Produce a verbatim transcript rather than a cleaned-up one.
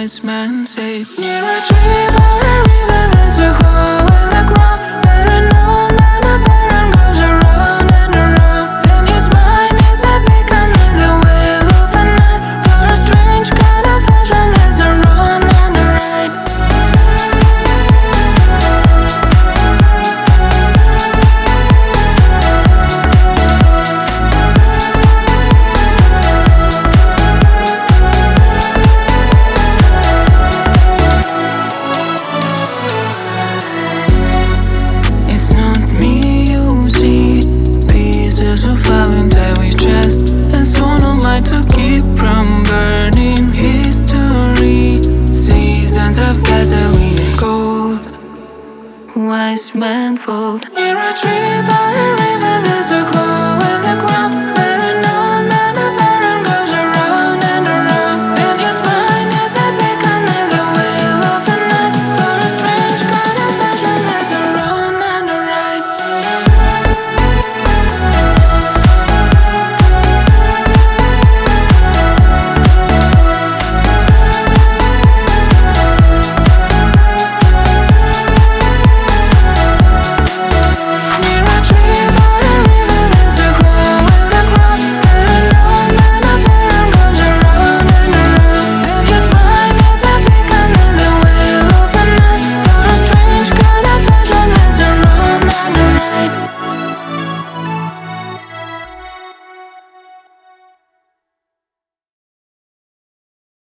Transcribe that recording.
wise man say, near a tree by a river there's a hole in the ground. Better known than a barren goes around and around. In his mind is a beacon in the wheel of the night. For a strange kind of vision there's a run on the right. It's not me you see, pieces of voluntary chest, and someone light to keep from burning history. Seasons of gasoline and gold, wise man fold near a tree.